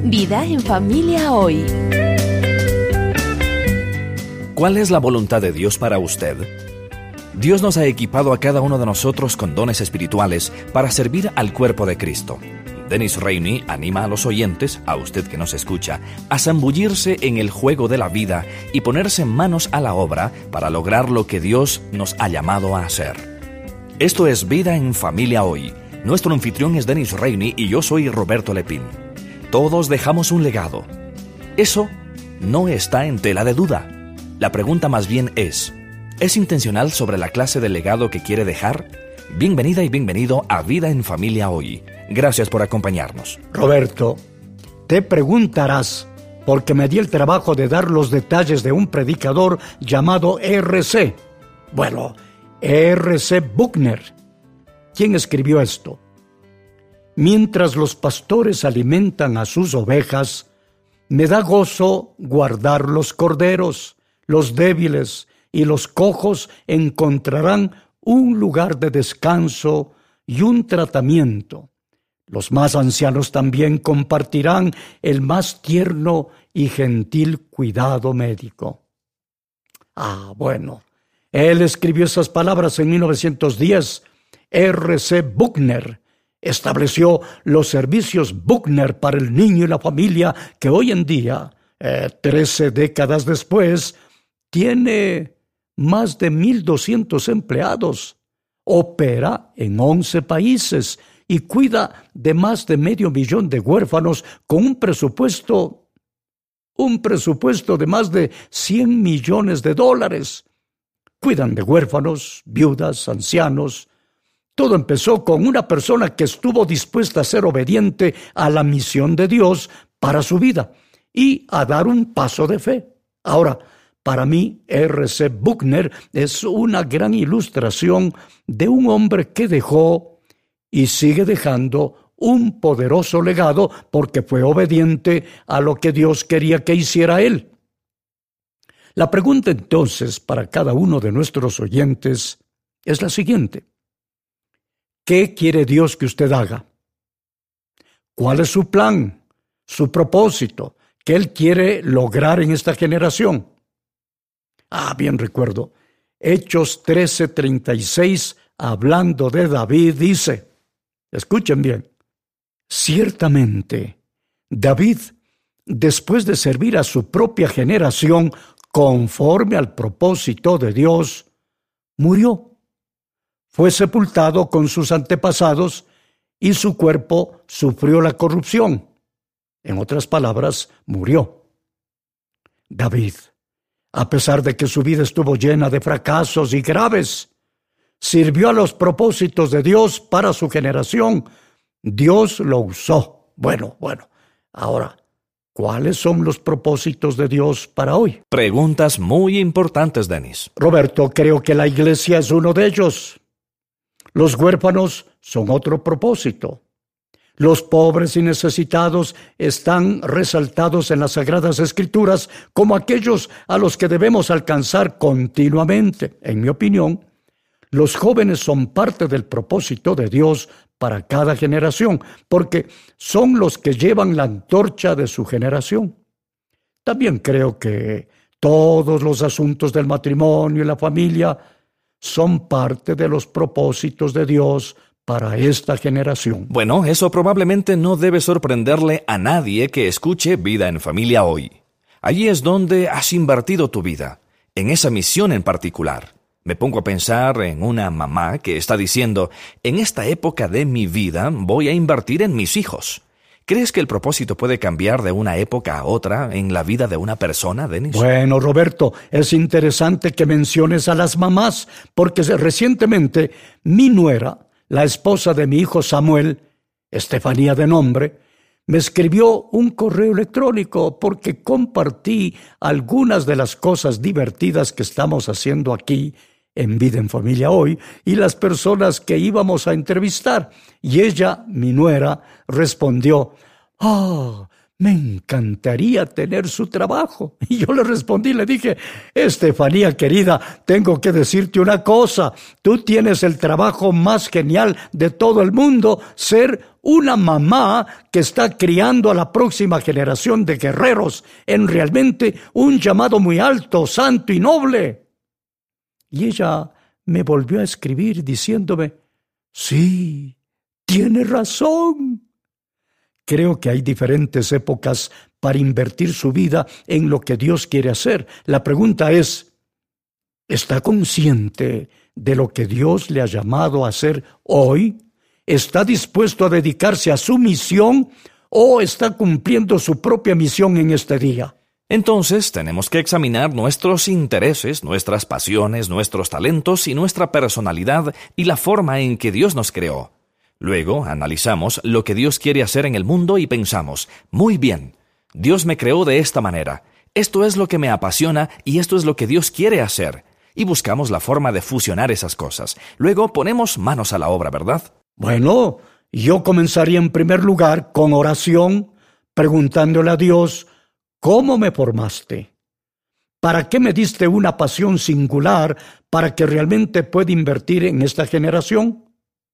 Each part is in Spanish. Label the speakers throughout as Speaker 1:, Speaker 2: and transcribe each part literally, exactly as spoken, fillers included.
Speaker 1: Vida en familia hoy.
Speaker 2: ¿Cuál es la voluntad de Dios para usted? Dios nos ha equipado a cada uno de nosotros con dones espirituales para servir al cuerpo de Cristo. Dennis Rainey anima a los oyentes, a usted que nos escucha, a zambullirse en el juego de la vida y ponerse manos a la obra para lograr lo que Dios nos ha llamado a hacer. Esto es Vida en Familia Hoy. Nuestro anfitrión es Dennis Rainey y yo soy Roberto Lepín. Todos dejamos un legado. Eso no está en tela de duda. La pregunta más bien es, ¿es intencional sobre la clase de legado que quiere dejar? Bienvenida y bienvenido a Vida en Familia Hoy. Gracias por acompañarnos.
Speaker 3: Roberto, te preguntarás, porque me di el trabajo de dar los detalles de un predicador llamado R C Bueno, R C Buckner. ¿Quién escribió esto? Mientras los pastores alimentan a sus ovejas, me da gozo guardar los corderos. Los débiles y los cojos encontrarán un lugar de descanso y un tratamiento. Los más ancianos también compartirán el más tierno y gentil cuidado médico. Ah, bueno, él escribió esas palabras en mil novecientos diez. R C Buckner estableció los servicios Buckner para el niño y la familia que hoy en día, eh, trece décadas después, tiene más de mil doscientos empleados, opera en once países y cuida de más de medio millón de huérfanos con un presupuesto, un presupuesto de más de cien millones de dólares. Cuidan de huérfanos, viudas, ancianos. Todo empezó con una persona que estuvo dispuesta a ser obediente a la misión de Dios para su vida y a dar un paso de fe. Ahora, para mí, R C Buckner es una gran ilustración de un hombre que dejó y sigue dejando un poderoso legado porque fue obediente a lo que Dios quería que hiciera él. La pregunta entonces para cada uno de nuestros oyentes es la siguiente. ¿Qué quiere Dios que usted haga? ¿Cuál es su plan, su propósito, que Él quiere lograr en esta generación? Ah, bien recuerdo, Hechos trece treinta y seis, hablando de David, dice, escuchen bien, ciertamente, David, después de servir a su propia generación conforme al propósito de Dios, murió. Fue sepultado con sus antepasados y su cuerpo sufrió la corrupción. En otras palabras, murió. David, a pesar de que su vida estuvo llena de fracasos y graves, sirvió a los propósitos de Dios para su generación. Dios lo usó. Bueno, bueno, ahora, ¿cuáles son los propósitos de Dios para hoy?
Speaker 2: Preguntas muy importantes, Dennis.
Speaker 3: Roberto, creo que la iglesia es uno de ellos. Los huérfanos son otro propósito. Los pobres y necesitados están resaltados en las Sagradas Escrituras como aquellos a los que debemos alcanzar continuamente. En mi opinión, los jóvenes son parte del propósito de Dios para cada generación, porque son los que llevan la antorcha de su generación. También creo que todos los asuntos del matrimonio y la familia son parte de los propósitos de Dios para esta generación.
Speaker 2: Bueno, eso probablemente no debe sorprenderle a nadie que escuche Vida en Familia Hoy. Allí es donde has invertido tu vida, en esa misión en particular. Me pongo a pensar en una mamá que está diciendo, en esta época de mi vida voy a invertir en mis hijos. ¿Crees que el propósito puede cambiar de una época a otra en la vida de una persona, Dennis?
Speaker 3: Bueno, Roberto, es interesante que menciones a las mamás, porque recientemente mi nuera, la esposa de mi hijo Samuel, Estefanía de nombre, me escribió un correo electrónico porque compartí algunas de las cosas divertidas que estamos haciendo aquí en Vida en Familia Hoy y las personas que íbamos a entrevistar. Y ella, mi nuera, respondió, «Ah, me encantaría tener su trabajo». Y yo le respondí, le dije, «Estefanía querida, tengo que decirte una cosa. Tú tienes el trabajo más genial de todo el mundo, ser una mamá que está criando a la próxima generación de guerreros en realmente un llamado muy alto, santo y noble. Y ella me volvió a escribir diciéndome, sí, tiene razón. Creo que hay diferentes épocas para invertir su vida en lo que Dios quiere hacer. La pregunta es, ¿está consciente de lo que Dios le ha llamado a hacer hoy? ¿Está dispuesto a dedicarse a su misión o está cumpliendo su propia misión en este día?
Speaker 2: Entonces tenemos que examinar nuestros intereses, nuestras pasiones, nuestros talentos y nuestra personalidad y la forma en que Dios nos creó. Luego analizamos lo que Dios quiere hacer en el mundo y pensamos, muy bien, Dios me creó de esta manera, esto es lo que me apasiona y esto es lo que Dios quiere hacer. Y buscamos la forma de fusionar esas cosas. Luego ponemos manos a la obra, ¿verdad?
Speaker 3: Bueno, yo comenzaría en primer lugar con oración, preguntándole a Dios, ¿cómo me formaste? ¿Para qué me diste una pasión singular para que realmente pueda invertir en esta generación?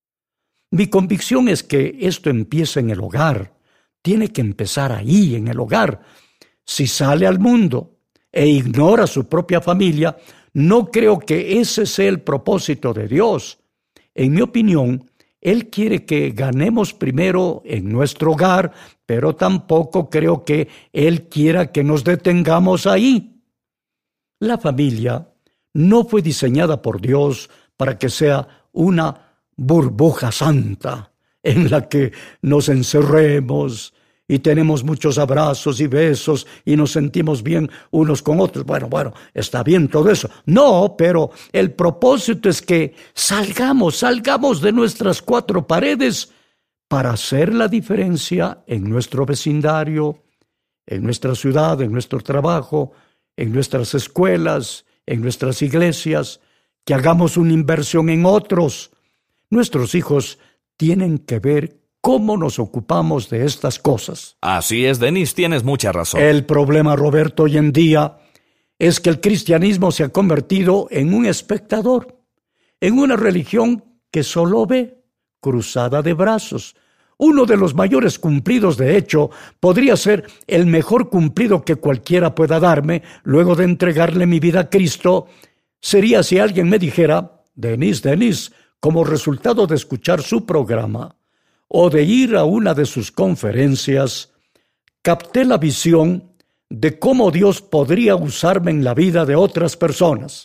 Speaker 3: Mi convicción es que esto empieza en el hogar. Tiene que empezar ahí, en el hogar. Si sale al mundo e ignora su propia familia, no creo que ese sea el propósito de Dios. En mi opinión, Él quiere que ganemos primero en nuestro hogar, pero tampoco creo que Él quiera que nos detengamos ahí. La familia no fue diseñada por Dios para que sea una burbuja santa en la que nos encerremos y tenemos muchos abrazos y besos y nos sentimos bien unos con otros. Bueno, bueno, está bien todo eso. No, pero el propósito es que salgamos, salgamos de nuestras cuatro paredes para hacer la diferencia en nuestro vecindario, en nuestra ciudad, en nuestro trabajo, en nuestras escuelas, en nuestras iglesias, que hagamos una inversión en otros. Nuestros hijos tienen que ver cómo nos ocupamos de estas cosas.
Speaker 2: Así es, Denis, tienes mucha razón.
Speaker 3: El problema, Roberto, hoy en día es que el cristianismo se ha convertido en un espectador, en una religión que solo ve, cruzada de brazos. Uno de los mayores cumplidos, de hecho, podría ser el mejor cumplido que cualquiera pueda darme luego de entregarle mi vida a Cristo, sería si alguien me dijera, Denis, Denis, como resultado de escuchar su programa o de ir a una de sus conferencias, capté la visión de cómo Dios podría usarme en la vida de otras personas.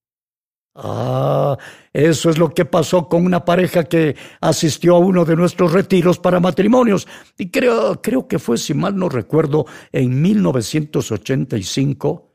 Speaker 3: Ah, eso es lo que pasó con una pareja que asistió a uno de nuestros retiros para matrimonios. Y creo, creo que fue, si mal no recuerdo, en mil novecientos ochenta y cinco,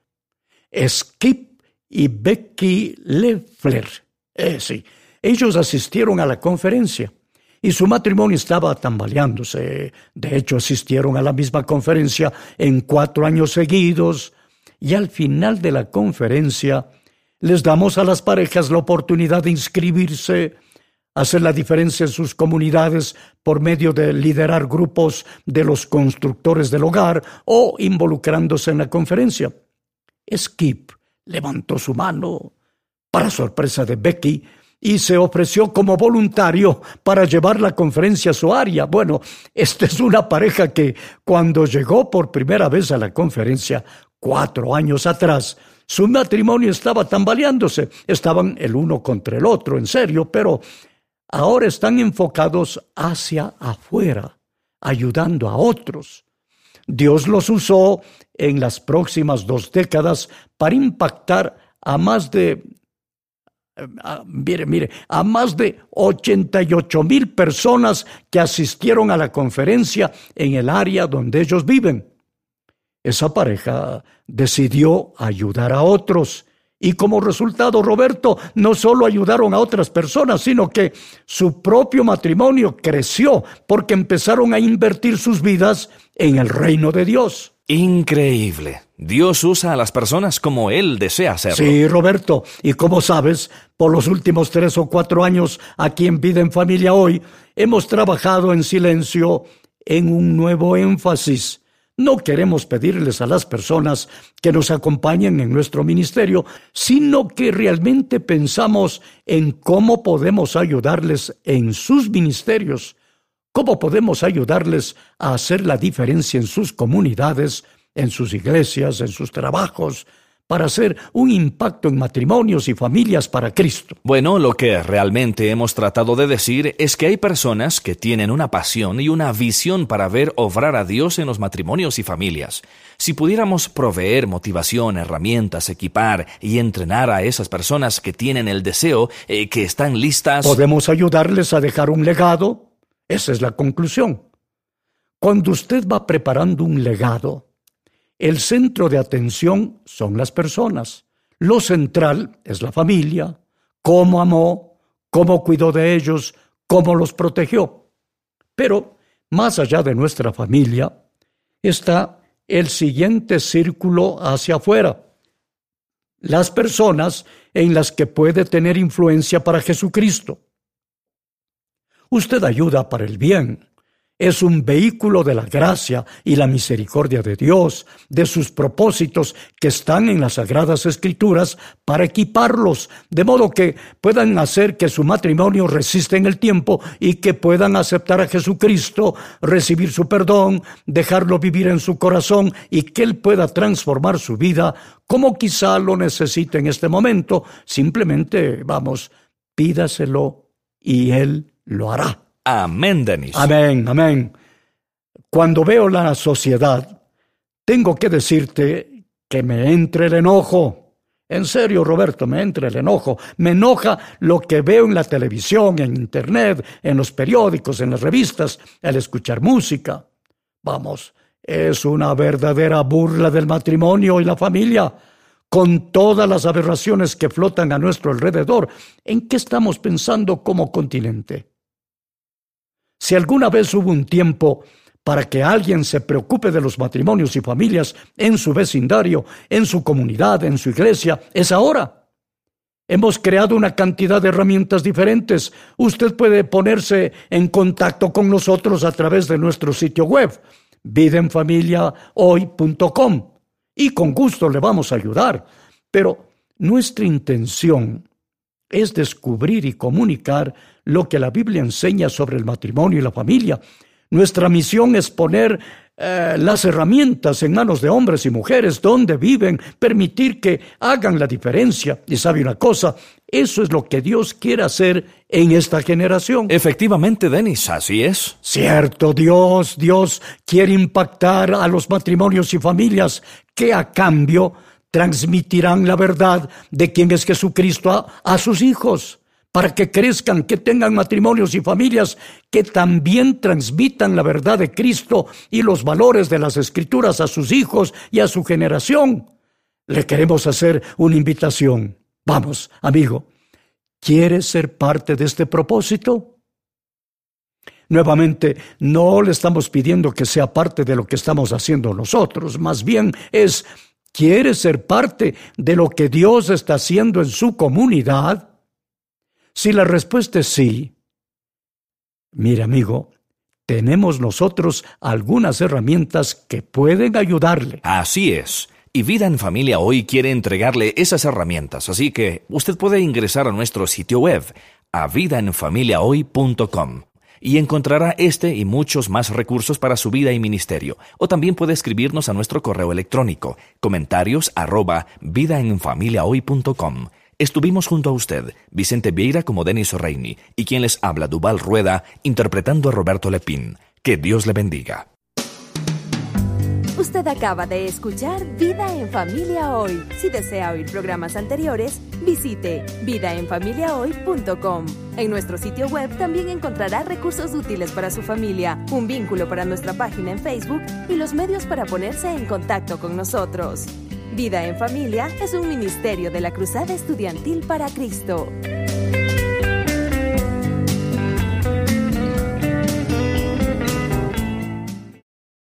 Speaker 3: Skip y Becky Leffler. Eh, sí. Ellos asistieron a la conferencia y su matrimonio estaba tambaleándose. De hecho, asistieron a la misma conferencia en cuatro años seguidos y al final de la conferencia les damos a las parejas la oportunidad de inscribirse, hacer la diferencia en sus comunidades por medio de liderar grupos de los constructores del hogar o involucrándose en la conferencia. Skip levantó su mano, para sorpresa de Becky, y se ofreció como voluntario para llevar la conferencia a su área. Bueno, esta es una pareja que cuando llegó por primera vez a la conferencia, cuatro años atrás, su matrimonio estaba tambaleándose. Estaban el uno contra el otro, en serio, pero ahora están enfocados hacia afuera, ayudando a otros. Dios los usó en las próximas dos décadas para impactar a más de A, mire, mire, a más de ochenta y ocho mil personas que asistieron a la conferencia en el área donde ellos viven. Esa pareja decidió ayudar a otros y como resultado, Roberto, no solo ayudaron a otras personas, sino que su propio matrimonio creció porque empezaron a invertir sus vidas en el reino de Dios.
Speaker 2: Increíble. Dios usa a las personas como Él desea hacerlo.
Speaker 3: Sí, Roberto. Y como sabes, por los últimos tres o cuatro años aquí en Vida en Familia Hoy, hemos trabajado en silencio en un nuevo énfasis. No queremos pedirles a las personas que nos acompañen en nuestro ministerio, sino que realmente pensamos en cómo podemos ayudarles en sus ministerios, ¿Cómo podemos ayudarles a hacer la diferencia en sus comunidades, en sus iglesias, en sus trabajos, para hacer un impacto en matrimonios y familias para Cristo?
Speaker 2: Bueno, lo que realmente hemos tratado de decir es que hay personas que tienen una pasión y una visión para ver obrar a Dios en los matrimonios y familias. Si pudiéramos proveer motivación, herramientas, equipar y entrenar a esas personas que tienen el deseo, eh, que están listas...
Speaker 3: ¿Podemos ayudarles a dejar un legado? Esa es la conclusión. Cuando usted va preparando un legado, el centro de atención son las personas. Lo central es la familia, cómo amó, cómo cuidó de ellos, cómo los protegió. Pero más allá de nuestra familia está el siguiente círculo hacia afuera. Las personas en las que puede tener influencia para Jesucristo. Usted ayuda para el bien. Es un vehículo de la gracia y la misericordia de Dios, de sus propósitos que están en las Sagradas Escrituras para equiparlos, de modo que puedan hacer que su matrimonio resista en el tiempo y que puedan aceptar a Jesucristo, recibir su perdón, dejarlo vivir en su corazón y que Él pueda transformar su vida como quizá lo necesite en este momento. Simplemente, vamos, pídaselo y Él lo hará.
Speaker 2: Amén, Denis.
Speaker 3: Amén, amén. Cuando veo la sociedad, tengo que decirte que me entra el enojo. En serio, Roberto, me entra el enojo. Me enoja lo que veo en la televisión, en internet, en los periódicos, en las revistas, al escuchar música. Vamos, es una verdadera burla del matrimonio y la familia. Con todas las aberraciones que flotan a nuestro alrededor, ¿en qué estamos pensando como continente? Si alguna vez hubo un tiempo para que alguien se preocupe de los matrimonios y familias en su vecindario, en su comunidad, en su iglesia, es ahora. Hemos creado una cantidad de herramientas diferentes. Usted puede ponerse en contacto con nosotros a través de nuestro sitio web, vida en familia hoy punto com, y con gusto le vamos a ayudar. Pero nuestra intención es descubrir y comunicar lo que la Biblia enseña sobre el matrimonio y la familia. Nuestra misión es poner eh, las herramientas en manos de hombres y mujeres donde viven, permitir que hagan la diferencia. Y sabe una cosa, eso es lo que Dios quiere hacer en esta generación.
Speaker 2: Efectivamente, Denis, así es.
Speaker 3: Cierto, Dios, Dios quiere impactar a los matrimonios y familias que a cambio transmitirán la verdad de quién es Jesucristo a, a sus hijos, para que crezcan, que tengan matrimonios y familias que también transmitan la verdad de Cristo y los valores de las Escrituras a sus hijos y a su generación. Le queremos hacer una invitación. Vamos, amigo, ¿quieres ser parte de este propósito? Nuevamente, no le estamos pidiendo que sea parte de lo que estamos haciendo nosotros, más bien es: ¿quiere ser parte de lo que Dios está haciendo en su comunidad? Si la respuesta es sí, mira, amigo, tenemos nosotros algunas herramientas que pueden ayudarle.
Speaker 2: Así es. Y Vida en Familia Hoy quiere entregarle esas herramientas, así que usted puede ingresar a nuestro sitio web, a vida en familia hoy punto com. Y encontrará este y muchos más recursos para su vida y ministerio. O también puede escribirnos a nuestro correo electrónico, comentarios arroba vida en familia hoy punto com. Estuvimos junto a usted, Vicente Vieira como Denis Reini, y quien les habla, Duval Rueda, interpretando a Roberto Lepín. Que Dios le bendiga.
Speaker 1: Usted acaba de escuchar Vida en Familia Hoy. Si desea oír programas anteriores, visite vida en familia hoy punto com. En nuestro sitio web también encontrará recursos útiles para su familia, un vínculo para nuestra página en Facebook y los medios para ponerse en contacto con nosotros. Vida en Familia es un ministerio de la Cruzada Estudiantil para Cristo.